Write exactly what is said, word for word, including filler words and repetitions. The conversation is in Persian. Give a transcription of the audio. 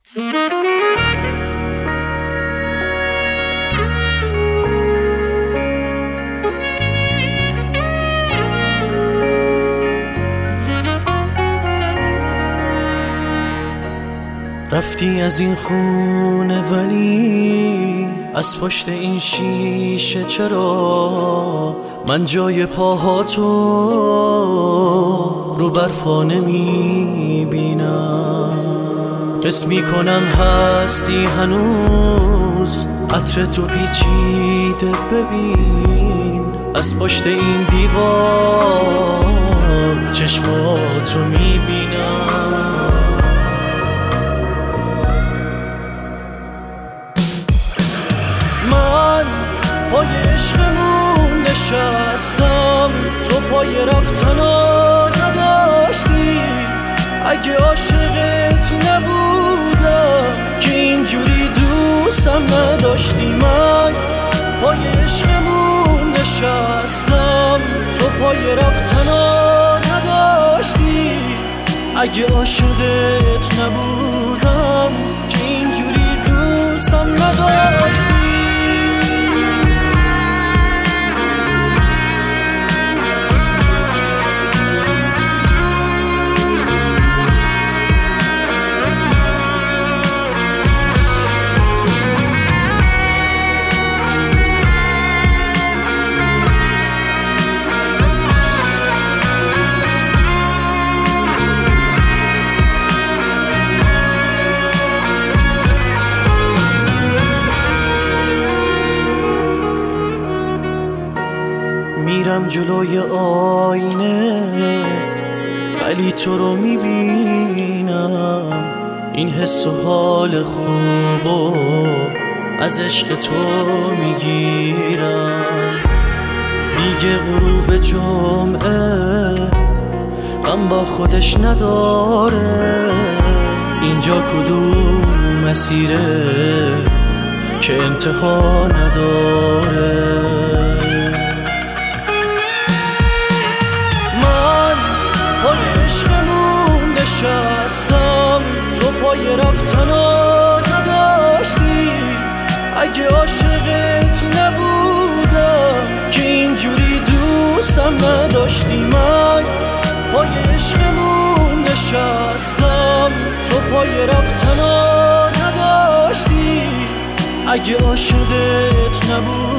رفتی از این خونه ولی از پشت این شیشه چرا من جای پاهاتو رو برفا نمیبینم؟ حس میکنم هستی هنوز، عطر تو پیچیده ببین از پشت این دیوار چشماتو میبینم. من پای عشقمون نشستم، تو پای رفتنا نداشتی. اگه عاشقت نبودم که اینجوری دوستم نداشتی. من پای عشقمون نشستم، تو پای رفتنا نداشتی. اگه عاشقت نبودم که اینجوری دوستم نداشتی. میرم جلوی آینه ولی تو رو میبینم. این حس و حال خوبو از عشق تو میگیرم. میگه غروب جمعه غم با خودش نداره. اینجا کدوم مسیره که انتها نداره؟ عشقمون نشستم، تو پای رفتنا نداشتی. اگه عاشقت نبودم که اینجوری دوستم نداشتی. من پای عشقمون نشستم، تو پای رفتنا نداشتی. اگه عاشقت نبودم